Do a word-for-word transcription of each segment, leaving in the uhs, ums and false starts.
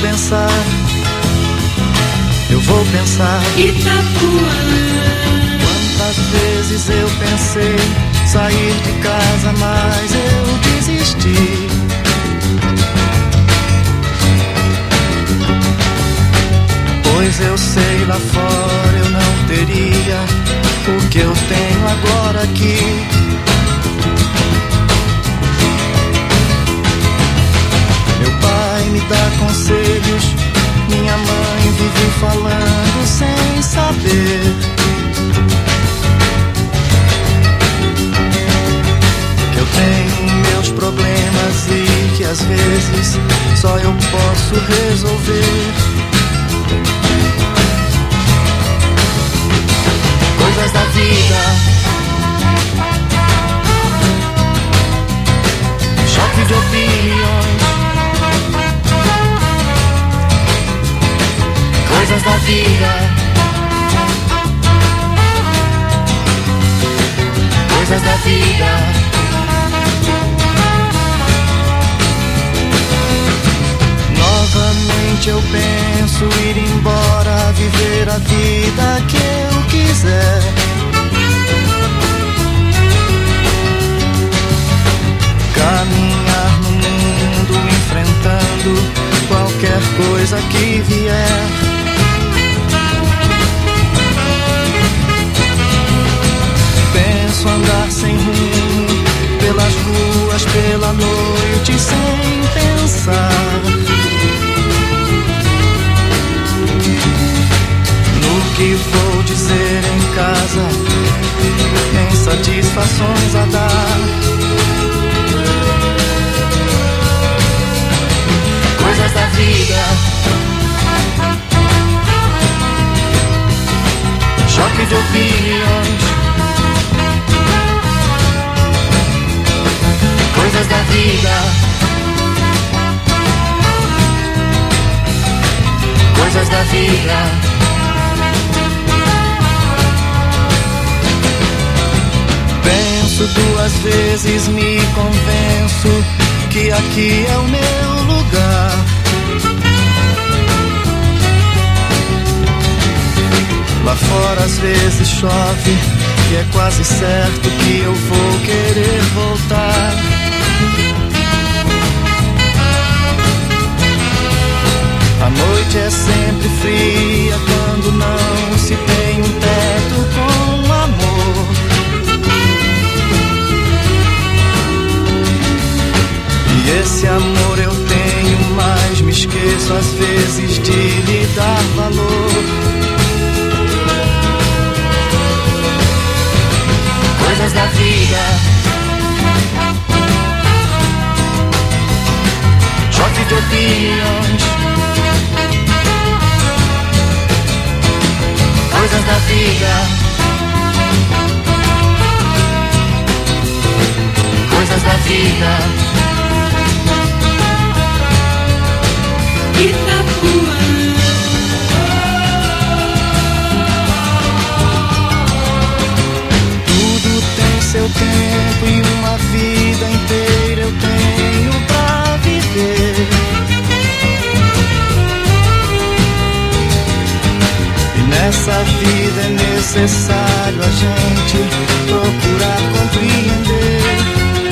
pensar, eu vou pensar. Itapuã. Quantas vezes eu pensei sair de casa, mas eu desisti. Pois eu sei, lá fora eu não teria o que eu tenho agora aqui. Meu pai me dá conselhos, minha mãe vive falando sem saber. Que eu tenho meus problemas e que às vezes só eu posso resolver. Coisas da vida, choque de opiniões. Coisas da vida, coisas da vida. Novamente eu penso ir embora, viver a vida que eu quiser. Caminhar no mundo enfrentando qualquer coisa que vier. Penso andar sem rumo pelas ruas, pela noite sem pensar no que vou dizer em casa, em satisfações a dar. Coisas da vida, choque de opiniões. Coisas da vida, coisas da vida. Penso duas vezes, me convenço que aqui é o meu lugar. Lá fora às vezes chove e é quase certo que eu vou querer voltar. A noite é sempre fria quando não se tem um teto com amor. E esse amor eu tenho, mas me esqueço às vezes de lhe dar valor. Coisas da vida, choque de opiniões. Coisas da vida, coisas da vida. Itapuã. Tudo tem seu tempo e uma vida inteira eu tenho pra viver. E nessa vida é necessário a gente procurar compreender.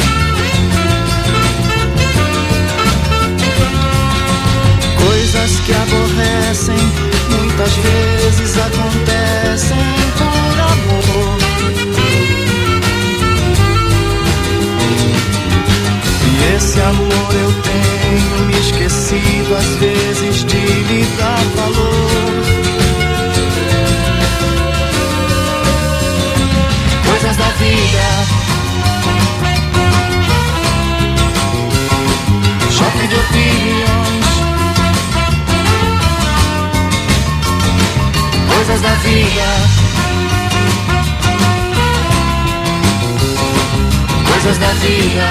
Coisas que aborrecem muitas vezes acontecem por amor. E esse amor eu tenho me esquecido às vezes de lhe dar valor. Coisas da vida, choque de opiniões. Coisas da vida, coisas da vida.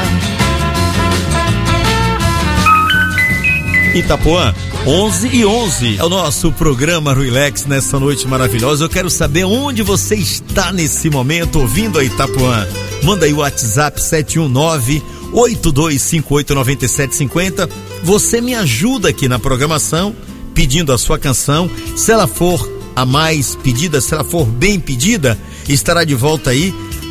Itapuã, onze e onze, é o nosso programa Relax nessa noite maravilhosa. Eu quero saber onde você está nesse momento ouvindo a Itapuã. Manda aí o WhatsApp sete um nove, oito dois cinco oito nove sete cinco zero. Você me ajuda aqui na programação, pedindo a sua canção. Se ela for a mais pedida, se ela for bem pedida, estará de volta aí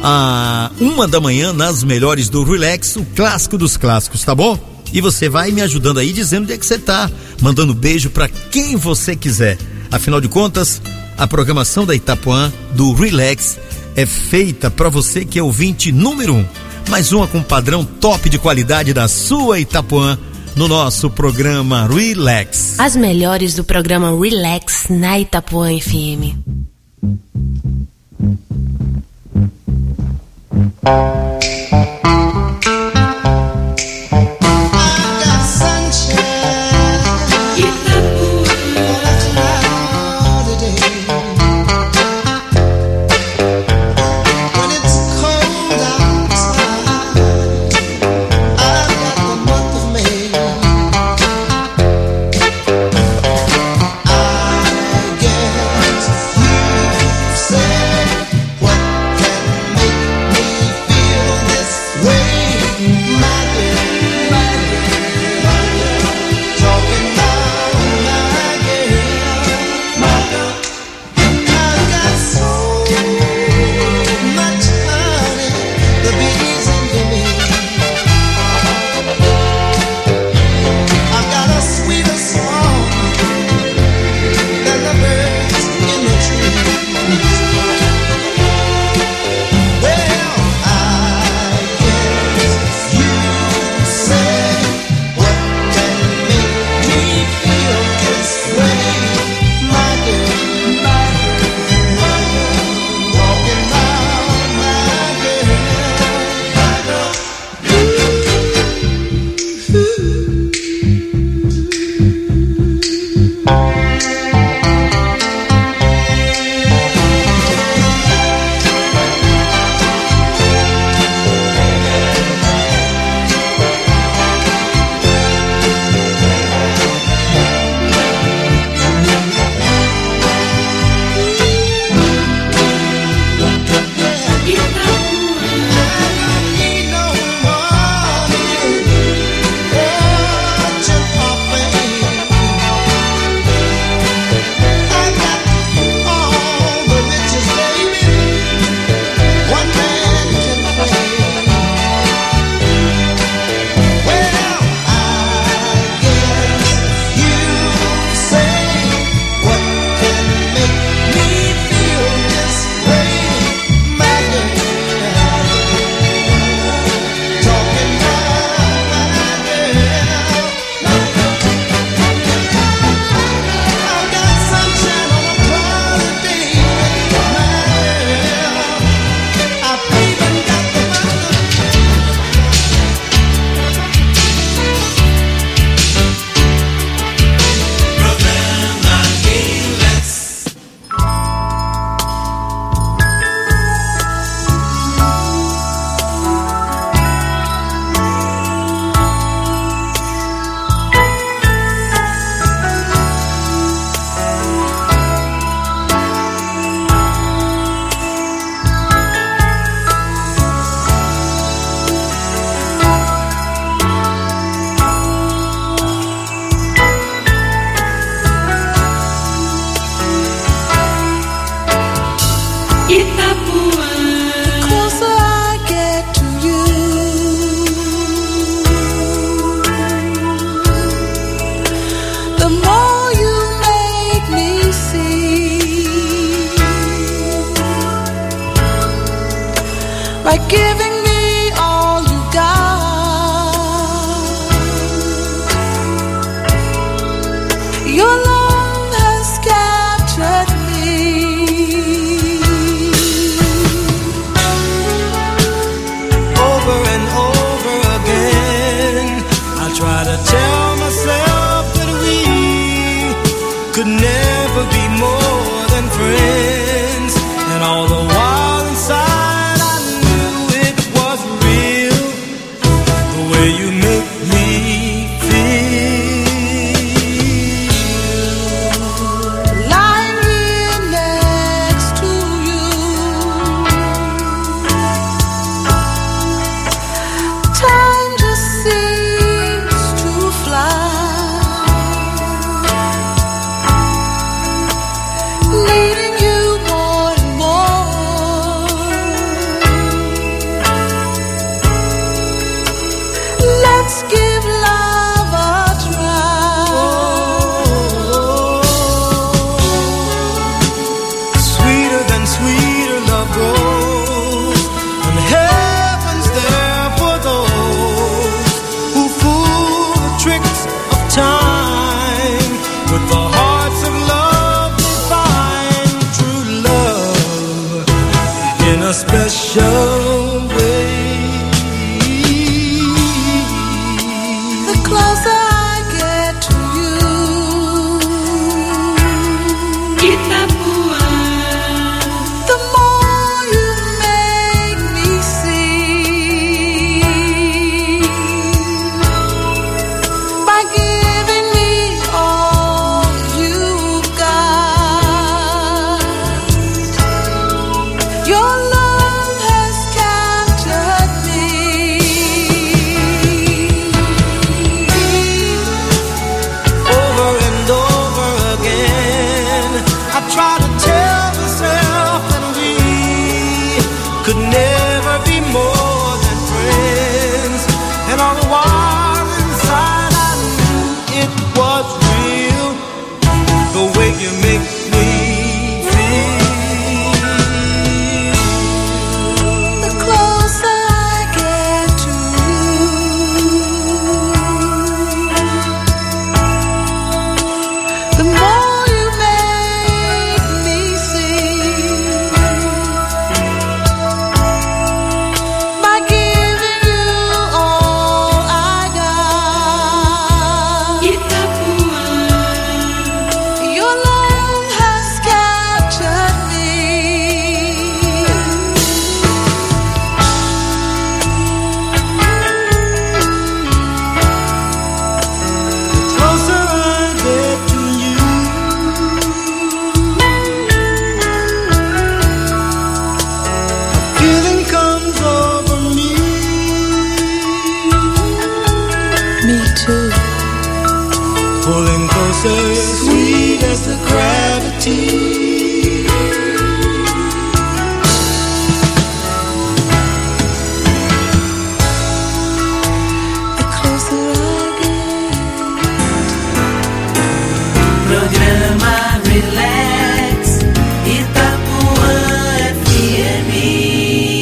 a uma da manhã nas melhores do Relax, o clássico dos clássicos, tá bom? E você vai me ajudando aí, dizendo onde é que você tá, mandando beijo pra quem você quiser. Afinal de contas, a programação da Itapuã do Relax é feita pra você que é ouvinte número um. Mais uma com padrão top de qualidade da sua Itapuã no nosso programa Relax. As melhores do programa Relax na Itapuã F M. Friends, and all the while inside I knew it closer, sweet as the gravity. Programa Relax, Itapuã F M.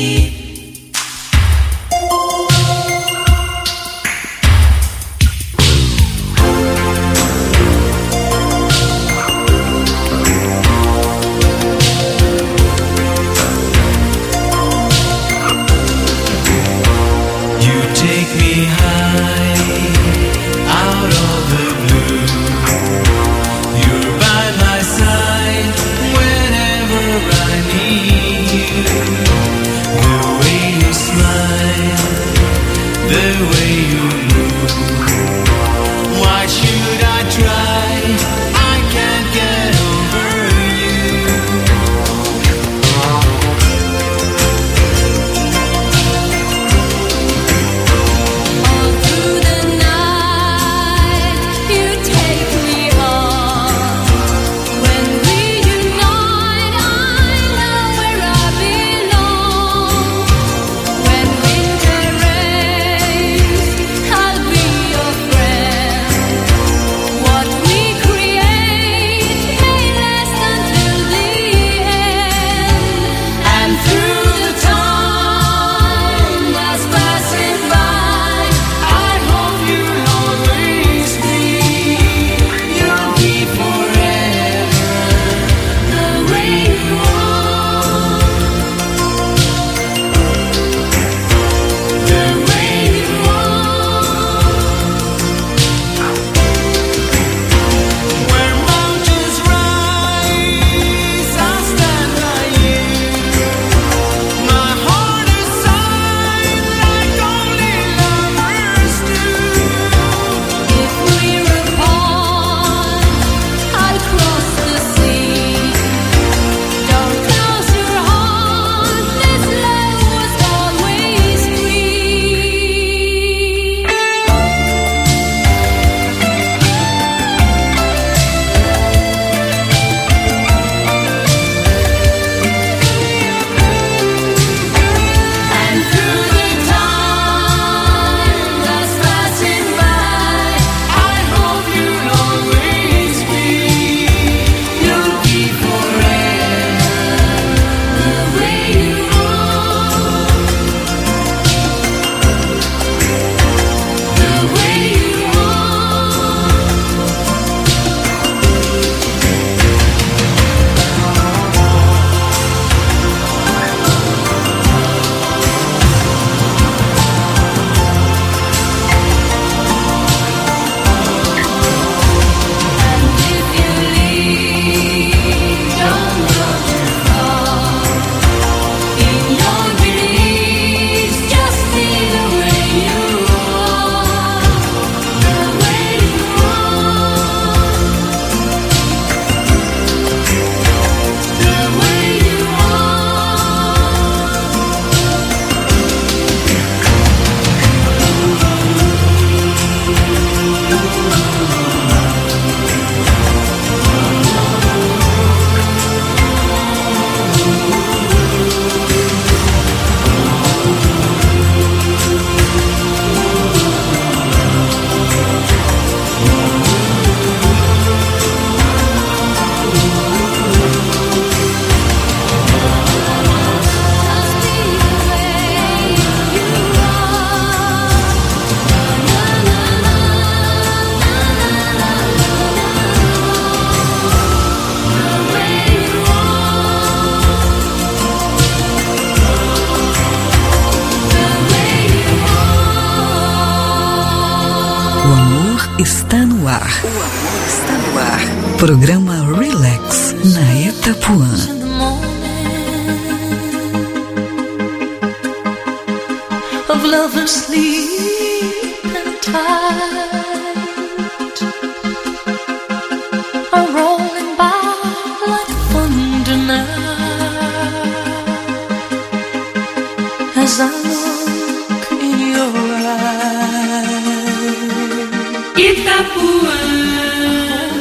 Está no ar. O amor está no ar. Programa Relax na Itapuã. Of lovers sleep and tide are rolling by like thunder now as I look in your eyes. Itapuã.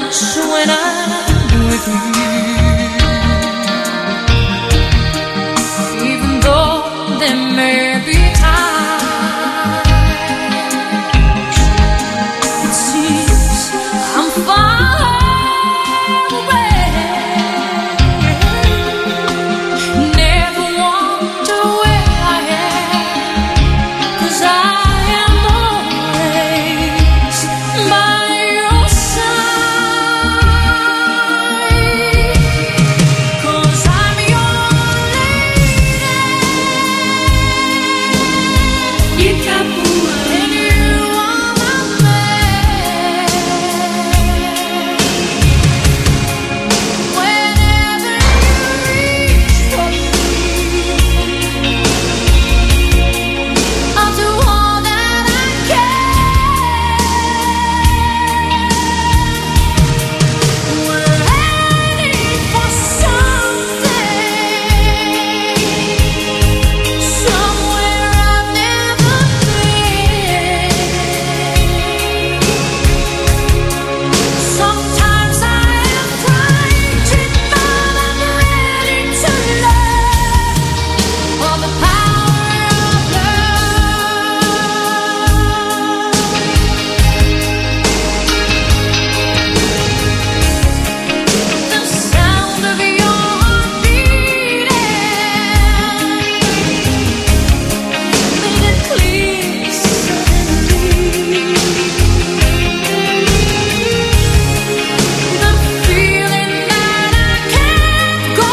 much when I'm with you, even though there may be times it seems I'm far away. Never wonder where I am, 'cause I am always by your side, 'cause I'm your lady. Itapua, and you are my man. Whenever you reach for me, I'll do all that I can. We're heading for something, somewhere I've never been. Sometimes I am frightened, but I'm ready to learn all the power of love. The sound of your heart beating made it clear suddenly. The feeling that I can't go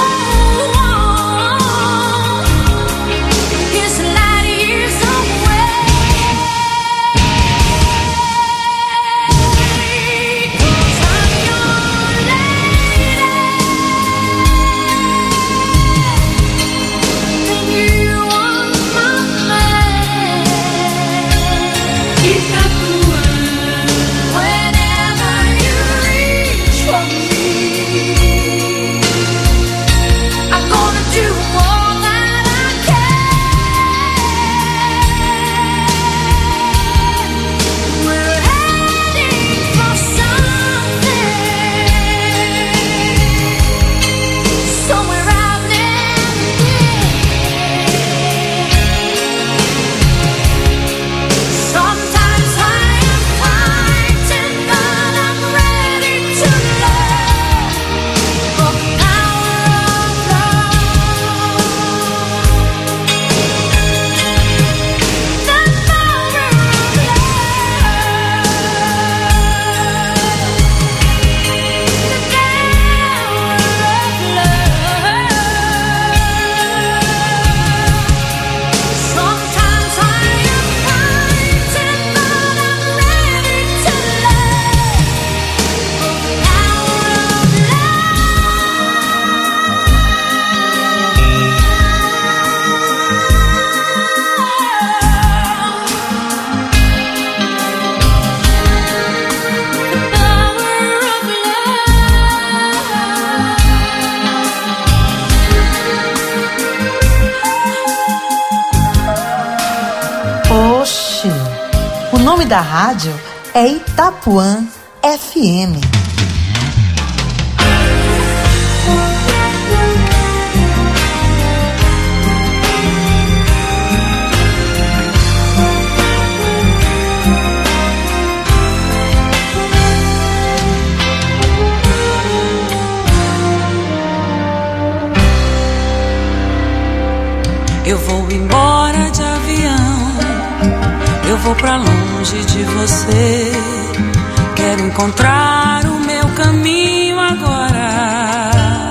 on is light years away. 'Cause I'm your lady, and you are my man. Itapua, whenever you reach for me, I'm gonna do all that I can. We're heading for something, somewhere I've never been. Sometimes I am frightened, but I'm ready to learn the power of love. The power of Sometimes I am frightened, but I'm ready to learn the power of Oxi, o nome da rádio é Itapuã F M. Eu vou embora de avião, eu vou pra longe de você. Quero encontrar o meu caminho agora.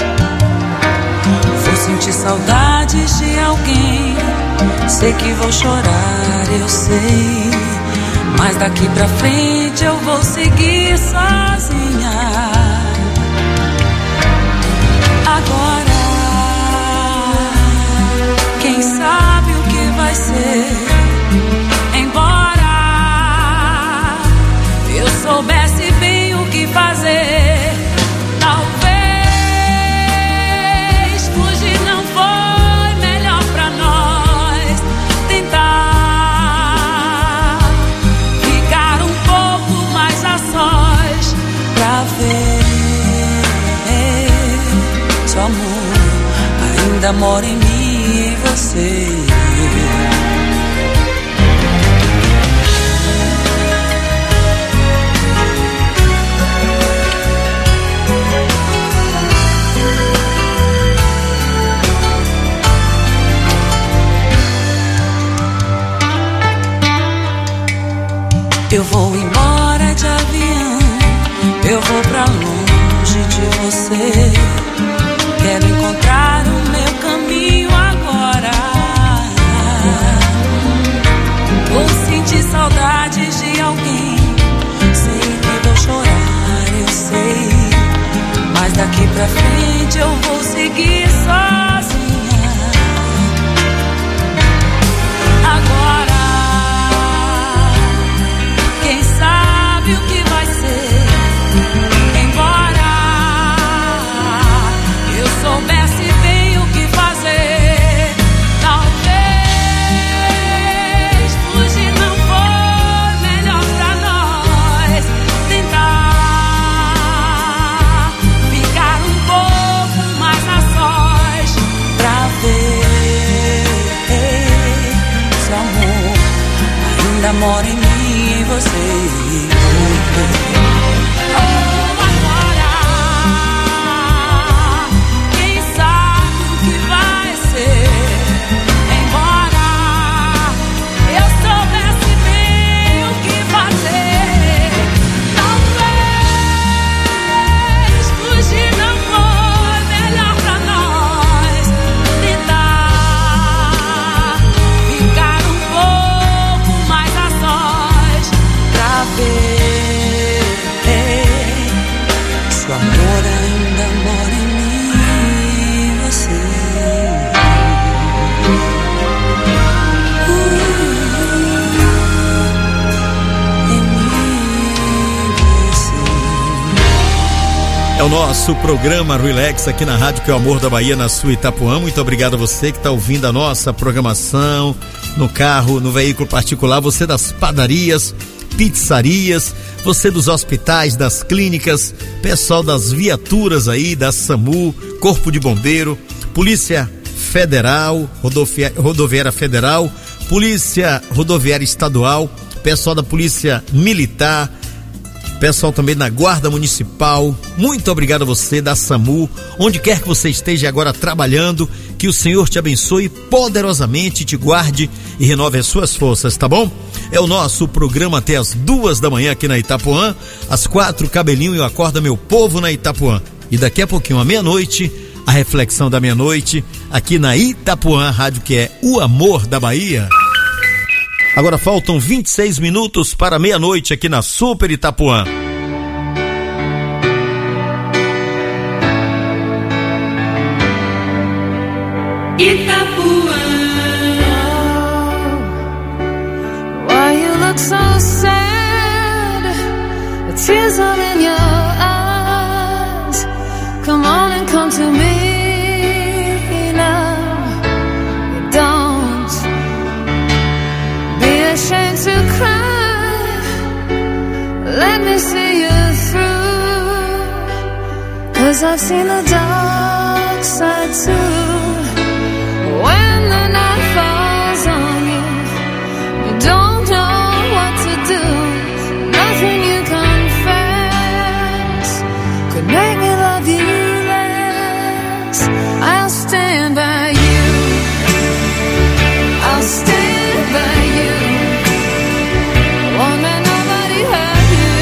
Vou sentir saudades de alguém, sei que vou chorar, eu sei. Mas daqui pra frente eu vou seguir sozinha. Agora, quem sabe o que vai ser? Embora eu soubesse bem o que fazer, talvez fugir não foi melhor pra nós. Tentar ficar um pouco mais a sós. ainda mora em mim e você. Eu vou embora de avião, eu vou pra longe de você. Quero encontrar o meu caminho agora. Vou sentir saudades de alguém, sei que vou chorar, eu sei. Mas daqui pra frente eu vou seguir sozinha. Agora quem sabe o que vai ser, embora eu soubesse bem o que fazer. Talvez fugir não for melhor pra nós. Tentar ficar um pouco mais a sós, pra ver se o amor ainda mora em mim. Você. Oh, agora, quem sabe o que vai ser, embora eu soubesse bem o que fazer. Talvez fugir não for melhor pra nós. Tentar ficar um pouco mais a sós, pra ver se o amor ainda mora em mim e você. Uh, em mim e você. É o nosso programa Relax aqui na Rádio Que é o Amor da Bahia, na sua Itapuã. Muito obrigado a você que está ouvindo a nossa programação no carro, no veículo particular, você das padarias, pizzarias, você dos hospitais, das clínicas, pessoal das viaturas aí, da SAMU, Corpo de Bombeiro, Polícia Federal, Rodovia, Rodoviária Federal, Polícia Rodoviária Estadual, pessoal da Polícia Militar, pessoal também da Guarda Municipal. Muito obrigado a você da SAMU, onde quer que você esteja agora trabalhando, que o Senhor te abençoe poderosamente, te guarde e renove as suas forças, tá bom? É o nosso programa até as duas da manhã aqui na Itapuã, às quatro, Cabelinho e o Acorda Meu Povo na Itapuã. E daqui a pouquinho, à meia-noite, a reflexão da meia-noite, aqui na Itapuã, rádio que é o amor da Bahia. Agora faltam vinte e seis minutos para meia-noite aqui na Super Itapuã. Itapuã. Why you look so sad? The tears are in your eyes. Come on and come to me now. Don't be ashamed to cry. Let me see you through. 'Cause I've seen the dark side too. When the night falls on you, you don't know what to do. Nothing you confess could make me love you less. I'll stand by you. I'll stand by you. Won't let nobody hurt you.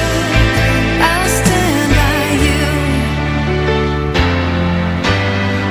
I'll stand by you.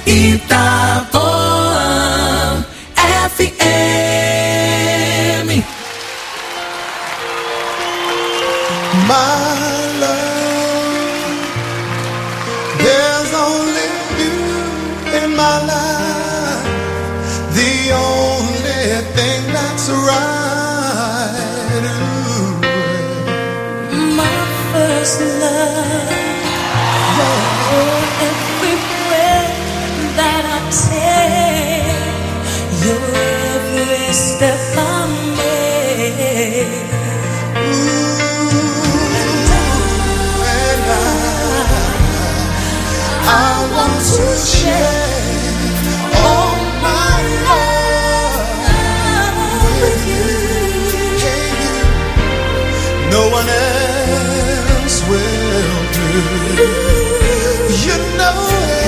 Itapuã F M. My love, there's only you in my life, the only thing that's right. Ooh. My first love, yeah. Oh, every breath that I take, your every step I make. I want to share all my love with you. No one else will do. You know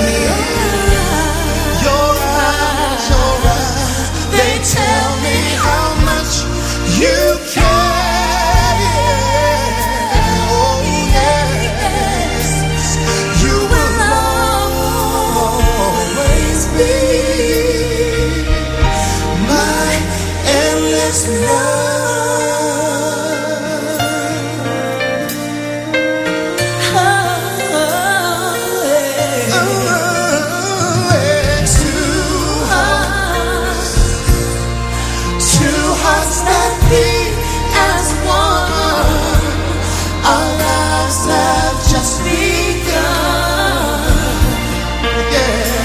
your eyes, your eyes, they tell me how much you care.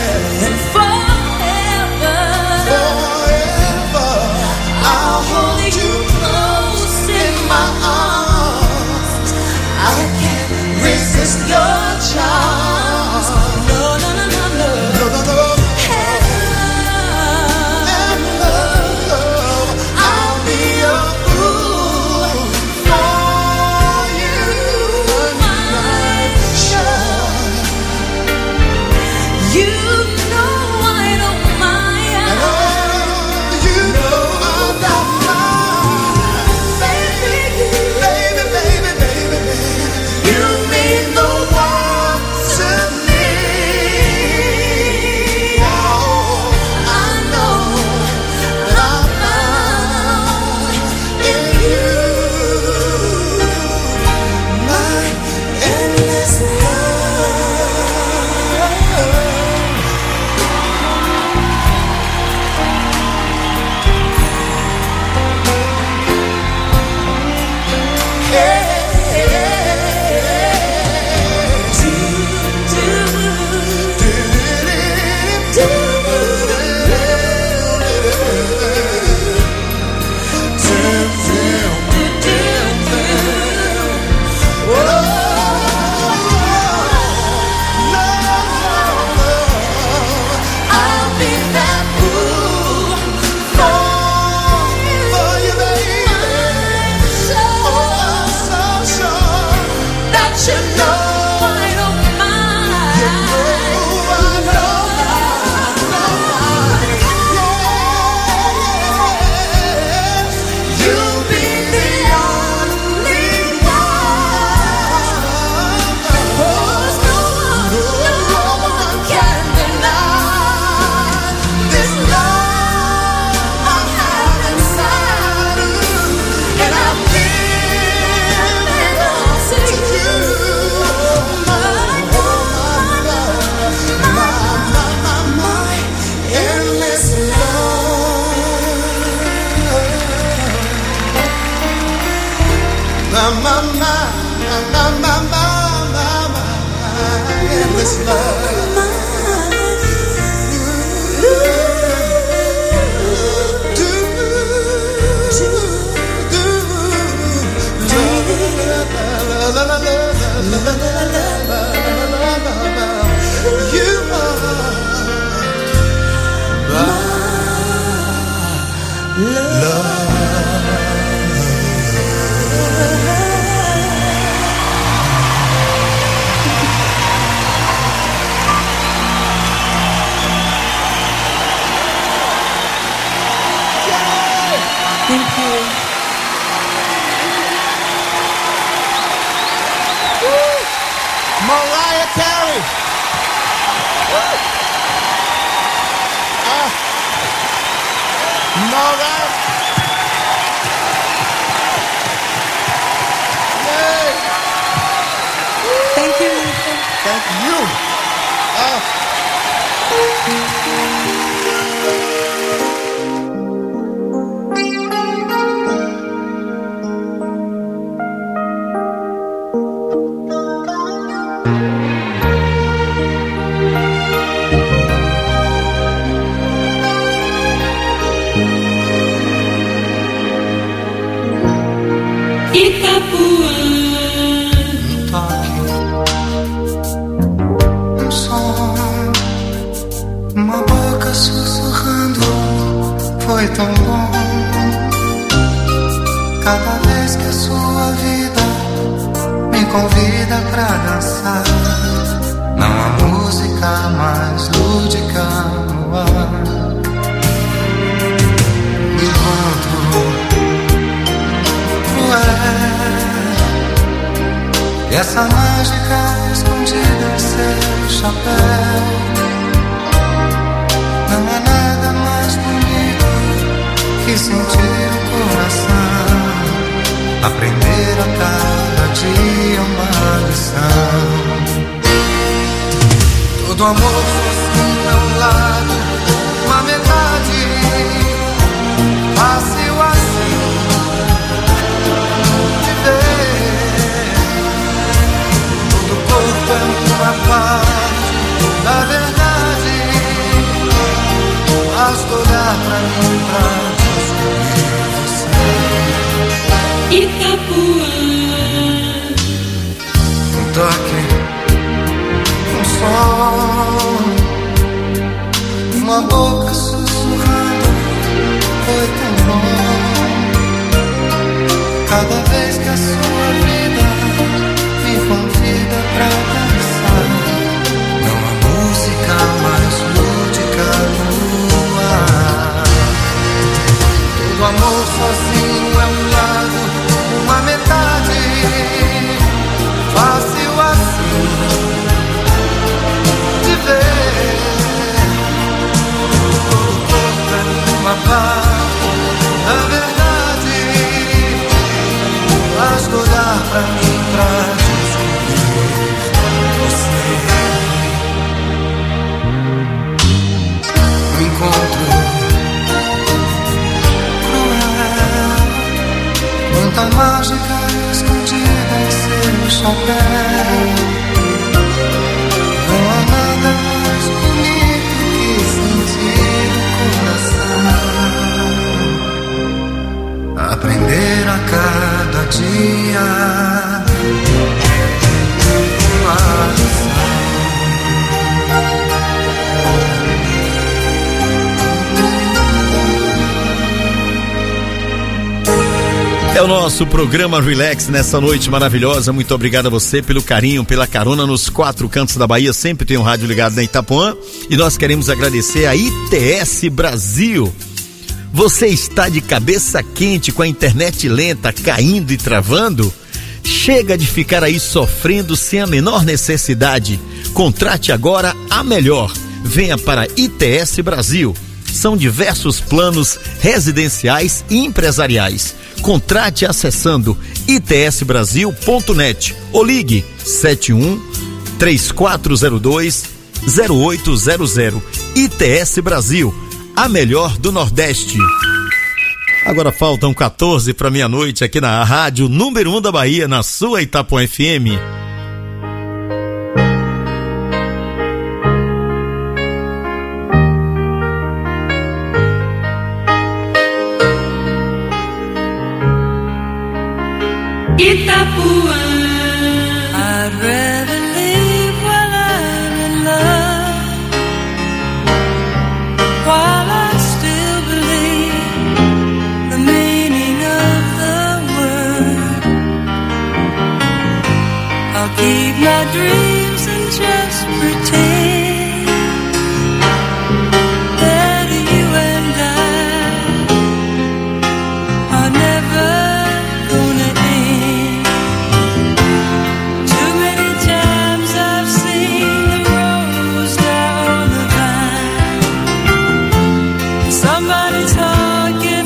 Forever, I'll hold you. all right? Yay! Thank you, Luther. Thank you. Uh, Itapuã. Um toque, um som, uma boca sussurrando, foi tão bom. Cada vez que a sua vida me convida pra dançar, não há música mais lúdica no ar. Enquanto e essa mágica escondida em seu chapéu, não há nada mais bonito que sentir o coração, aprender a cada dia uma lição. Todo amor fosse a um lado, uma metade, fácil assim. É uma parte da verdade, basta olhar pra mim pra descobrir você. Itapuã. Um toque, um som, uma boca sussurrando, foi tão bom. Cada vez que a sua vida me convida pra dançar, não há música mais lúdica no ar. Todo amor sozinho é um lado, uma metade, fácil assim de ver. Todo corpo é uma parte da verdade, basta olhar pra mim pra encontro cruel, quanta mágica escondida em seu chapéu. Não há nada mais bonito que sentir o coração, aprender a cada dia uma lição. É o nosso programa Relax nessa noite maravilhosa. Muito obrigado a você pelo carinho, pela carona nos quatro cantos da Bahia. Sempre tem um rádio ligado na Itapuã. E nós queremos agradecer a I T S Brasil. Você está de cabeça quente com a internet lenta, caindo e travando? Chega de ficar aí sofrendo sem a menor necessidade. Contrate agora a melhor. Venha para I T S Brasil. São diversos planos residenciais e empresariais. Contrate acessando i t s brasil ponto net ou ligue sete um três quatro zero dois zero oito zero zero. I T S Brasil, a melhor do Nordeste. Agora faltam quatorze para meia-noite aqui na rádio número um da Bahia, na sua Itapuã F M. Itapuã. I'd rather leave while I'm in love, while I still believe the meaning of the word. I'll keep my dreams and just pretend that you and I are never gonna end. Too many times I've seen the rose die on the vine. Somebody's heart gets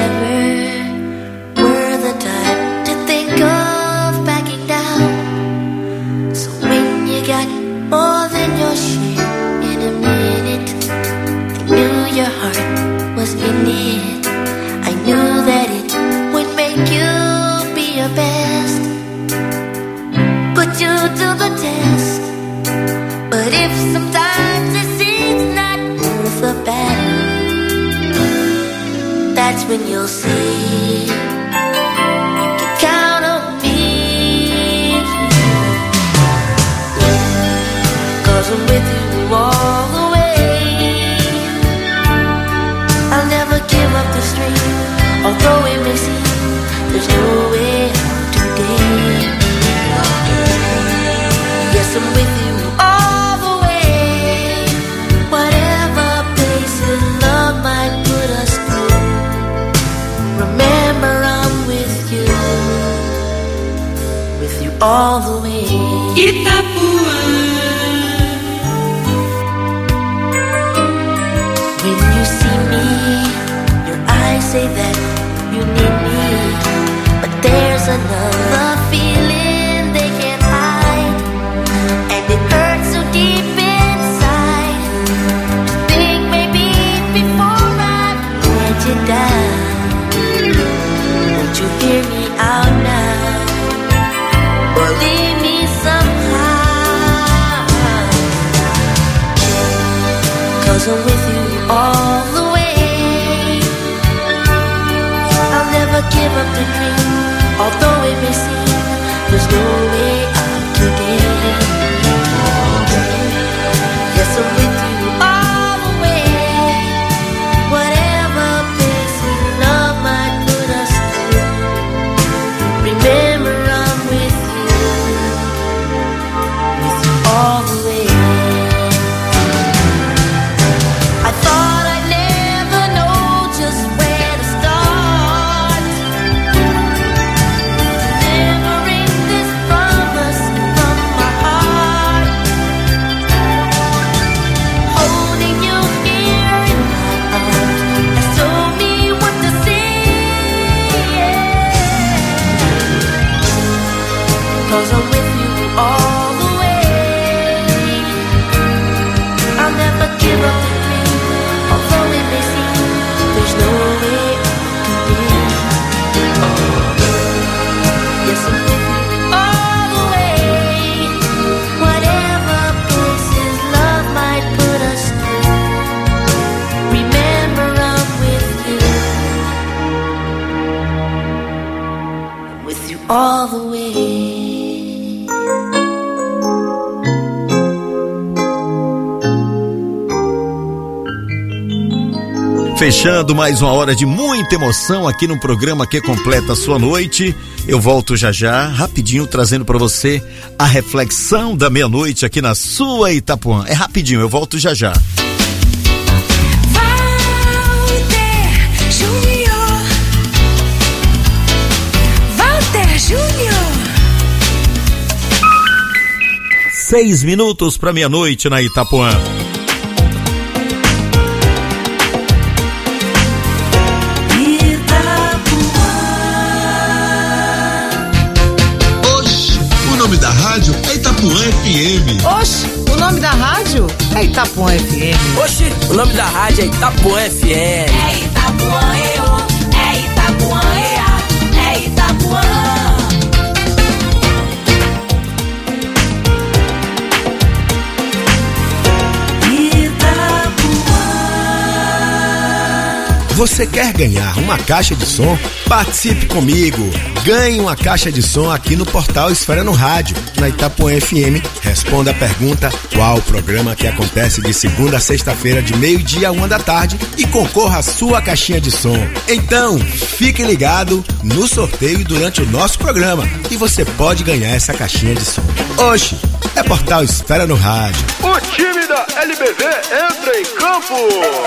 never were the type to think of backing down. So when you got more than your share in a minute, I knew your heart was in it. I knew that it would make you be your best, put you to the test. But if sometimes it seems not worth the battle, that's when you'll see you can count on me. 'Cause I'm with you all the way. I'll never give up the stream, although it may seem there's no way out today. Yes, I'm with you all the way. Whatever places love might put us through, remember I'm with you, with you all the way. Itapuã. When you see me, your eyes say that you need me, but there's another feeling they can't hide, and it hurts so deep inside to think maybe before I let you down. Won't you hear me out now, or leave me somehow? 'Cause I'm with you all the way. I'll never give up the dream, although it may seem there's no way out today. Yes, I'm with you all the way. Whatever places love might put us through, remember I'm with you, with you all the way. I thought I'd never know just where to start, delivering this promise from my heart, holding you here in my arms has told me what to say. 'Cause I'm with you all the way. I'll never give up the dream, although it may seem there's no way out today. Yes, I'm with you all the way. Whatever places love might put us through, remember I'm with you, with you all the way. Fechando mais uma hora de muita emoção aqui no programa que completa a sua noite. Eu volto já já, rapidinho, trazendo para você a reflexão da meia-noite aqui na sua Itapuã. É rapidinho, eu volto já já. Walter Júnior, Walter Júnior. Seis minutos para meia-noite na Itapuã. O nome da rádio é Itapuã F M. Oxe, o nome da rádio é Itapuã F M. Oxe, o nome da rádio é Itapuã F M. É Itapuã E O, é Itapuã E A, é Itapuã. Você quer ganhar uma caixa de som? Participe comigo! Ganhe uma caixa de som aqui no portal Esfera no Rádio, na Itapuã F M. Responda a pergunta: qual o programa que acontece de segunda a sexta-feira de meio-dia a uma da tarde, e concorra à sua caixinha de som. Então, fique ligado no sorteio durante o nosso programa e você pode ganhar essa caixinha de som. Oxe, é portal Esfera no Rádio. O time da L B V entra em campo.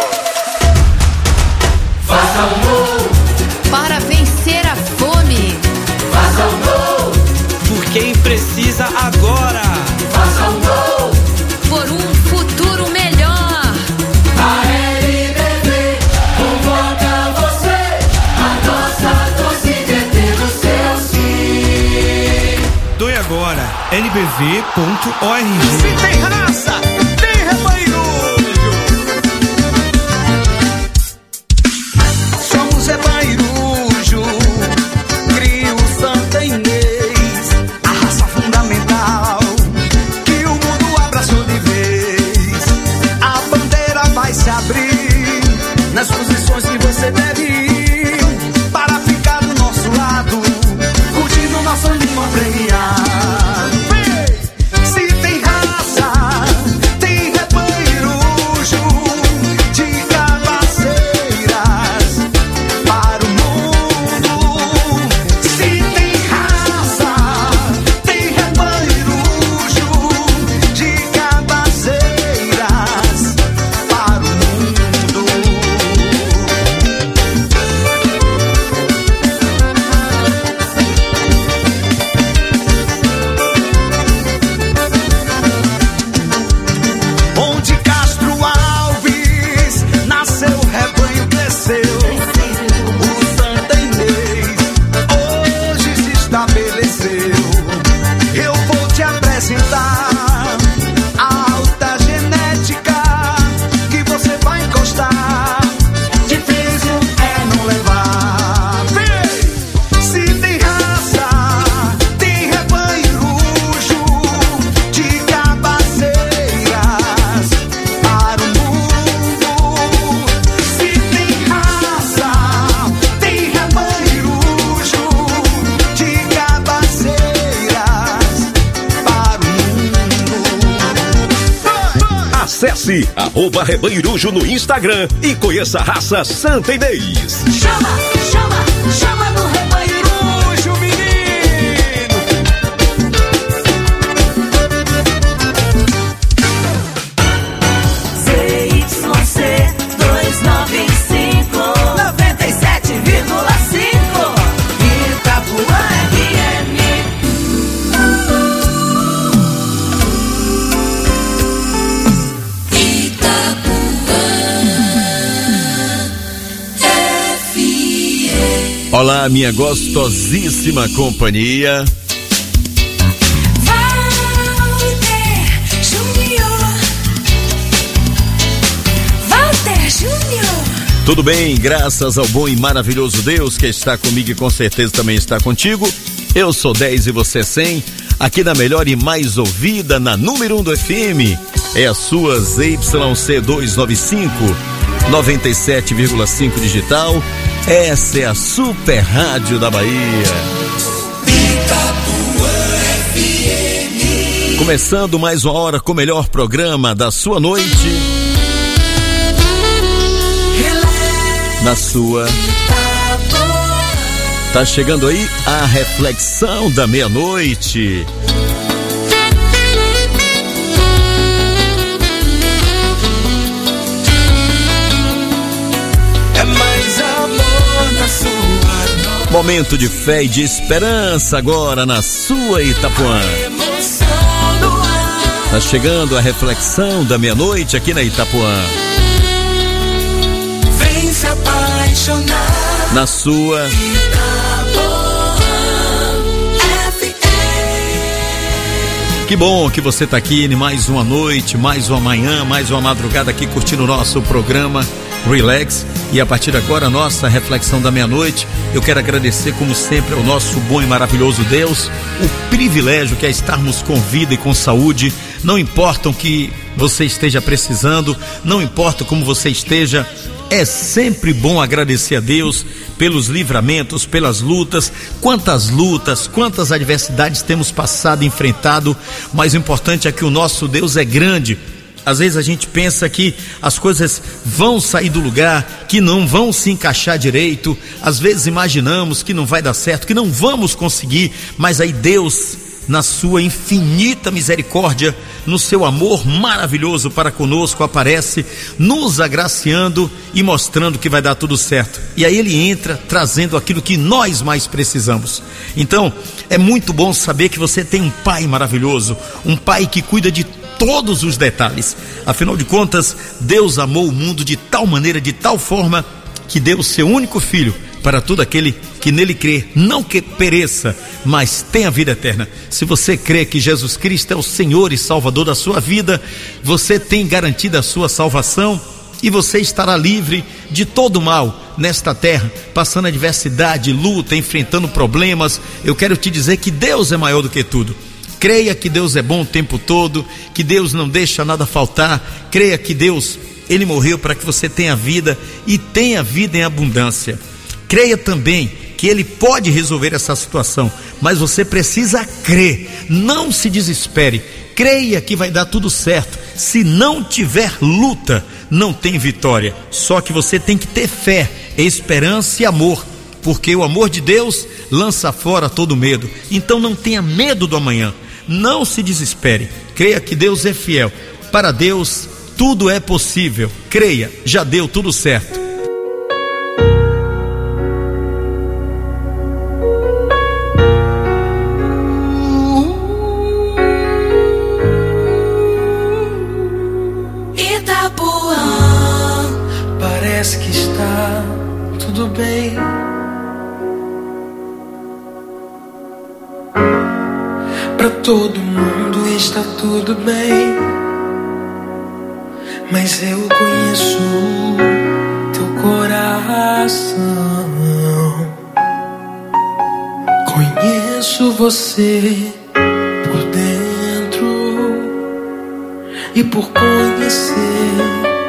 Faça um gol para vencer a fome. Faça um gol por quem precisa agora. Faça um gol por um futuro melhor. A L B V convoca você. A L B V ponto org. Se tem raça, tem rebanho. Somos Rebairujo, crio Santa Inês, a raça fundamental que o mundo abraçou de vez. A bandeira vai se abrir nas posições que você deve ir para ficar do nosso lado, curtindo nossa língua premiada. Se tem raça, tem Rebairujo de cabaceiras para o mundo. Se tem raça, tem Rebairujo de cabaceiras para o mundo. Onde Castro Alves nasceu, rebanho cresceu. O Santa Inês hoje se estabeleceu. Eu vou te apresentar a alta genética que você vai encostar. Difícil é não levar. Vem! Se tem raça, tem Rebairujo de cabaceiras para o mundo. Se tem raça, tem Rebairujo de cabaceiras para o mundo. Acesse arroba Rebairujo no Instagram e conheça a raça Santa Inês. Chama, chama, chama no Rebairujo, menino. Z Y C duzentos e noventa e cinco, noventa e sete vírgula cinco Itapuã F M. Olá, minha gostosíssima companhia. Walter Júnior. Walter Júnior. Tudo bem? Graças ao bom e maravilhoso Deus que está comigo e com certeza também está contigo. Eu sou dez e você cem, aqui na melhor e mais ouvida, na número um do F M. É a sua Z Y C duzentos e noventa e cinco, noventa e sete vírgula cinco digital. Essa é a Super Rádio da Bahia. Começando mais uma hora com o melhor programa da sua noite. Na sua. Tá chegando aí a reflexão da meia-noite. É mais amor na sua. Momento de fé e de esperança agora na sua Itapuã. Emoção do ar. Tá chegando a reflexão da meia-noite aqui na Itapuã. Vem se apaixonar. Na sua. Que bom que você tá aqui em mais uma noite, mais uma manhã, mais uma madrugada aqui curtindo o nosso programa Relax. E a partir de agora, a nossa reflexão da meia-noite. Eu quero agradecer, como sempre, ao nosso bom e maravilhoso Deus, o privilégio que é estarmos com vida e com saúde. Não importa o que você esteja precisando, não importa como você esteja, é sempre bom agradecer a Deus pelos livramentos, pelas lutas. Quantas lutas, quantas adversidades temos passado e enfrentado, mas o importante é que o nosso Deus é grande. Às vezes a gente pensa que as coisas vão sair do lugar, que não vão se encaixar direito. Às vezes imaginamos que não vai dar certo, que não vamos conseguir, mas aí Deus, na sua infinita misericórdia, no seu amor maravilhoso para conosco, aparece nos agraciando e mostrando que vai dar tudo certo. E aí ele entra trazendo aquilo que nós mais precisamos. Então é muito bom saber que você tem um pai maravilhoso, um pai que cuida de todos os detalhes. Afinal de contas, Deus amou o mundo de tal maneira, de tal forma, que deu o seu único filho, para todo aquele que nele crê, não que pereça, mas tenha vida eterna. Se você crê que Jesus Cristo é o Senhor e Salvador da sua vida, você tem garantida a sua salvação e você estará livre de todo mal nesta terra, passando adversidade, luta, enfrentando problemas. Eu quero te dizer que Deus é maior do que tudo. Creia que Deus é bom o tempo todo, que Deus não deixa nada faltar. Creia que Deus, Ele morreu para que você tenha vida e tenha vida em abundância. Creia também que Ele pode resolver essa situação, mas você precisa crer. Não se desespere. Creia que vai dar tudo certo. Se não tiver luta, não tem vitória. Só que você tem que ter fé, esperança e amor, porque o amor de Deus lança fora todo medo. Então não tenha medo do amanhã. Não se desespere. Creia que Deus é fiel. Para Deus tudo é possível. Creia, já deu tudo certo. Itapuã, parece que está tudo bem. Pra todo mundo está tudo bem, mas eu conheço teu coração. Conheço você por dentro e por conhecer.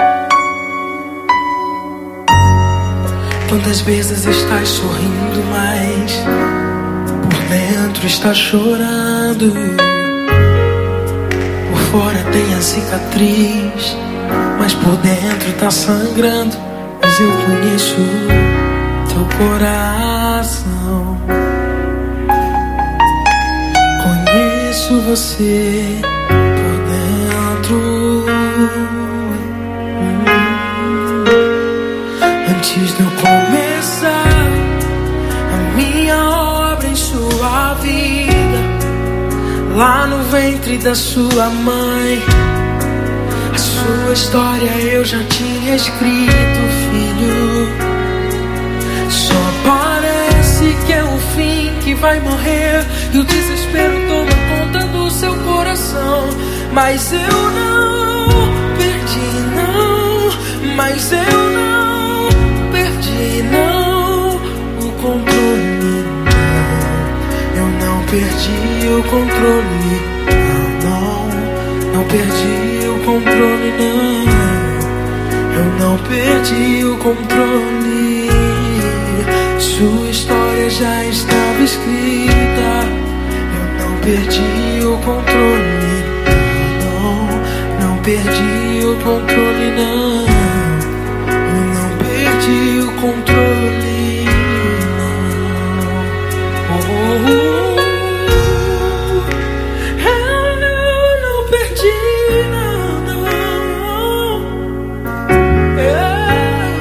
Quantas vezes estás sorrindo, mas por dentro está chorando. Por fora tem a cicatriz, mas por dentro tá sangrando. Mas eu conheço teu coração. Conheço você por dentro. Antes de eu começar a minha obra em sua vida, lá no ventre da sua mãe, a sua história eu já tinha escrito, filho. Só parece que é o fim, que vai morrer e o desespero toma conta do seu coração. Mas eu não perdi, não. Mas eu não perdi, não, o controle, não. Eu não perdi o controle, não, não. Não perdi o controle, não. Eu não perdi o controle. Sua história já estava escrita. Eu não perdi o controle, não. Não perdi o controle, não. Perdi o controle, não. Oh, oh, oh. Eu não, não perdi, não, não. É.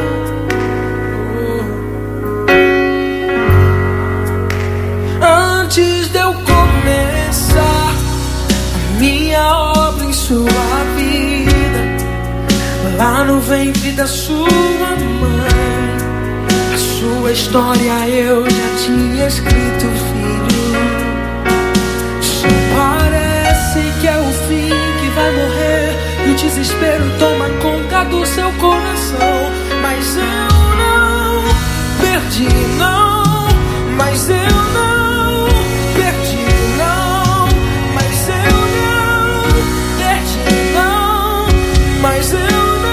Oh. Antes de eu começar a minha obra em sua vida, lá no ventre da sua mãe, a sua história eu já tinha escrito, filho. Só parece que é o fim, que vai morrer e o desespero toma conta do seu coração. Mas eu não perdi, não. Mas eu não perdi, não. Mas eu não perdi, não. Mas eu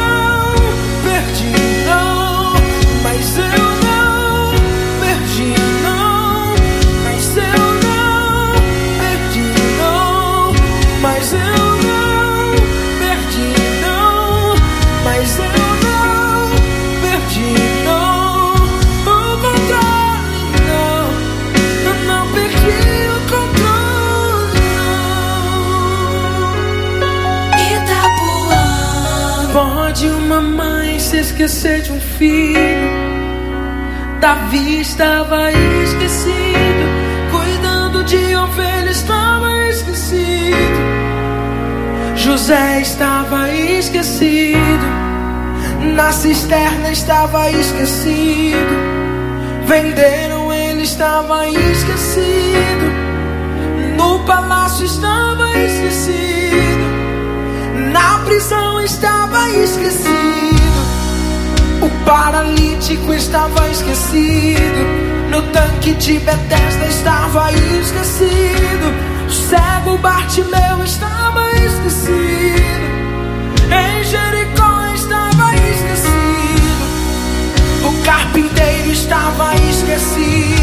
pode uma mãe se esquecer de um filho? Davi estava esquecido, cuidando de ovelhas estava esquecido. José estava esquecido, na cisterna estava esquecido. Venderam, ele estava esquecido. No palácio estava esquecido. Na prisão estava esquecido. O paralítico estava esquecido. No tanque de Betesda estava esquecido. O cego Bartimeu estava esquecido. Em Jericó estava esquecido. O carpinteiro estava esquecido.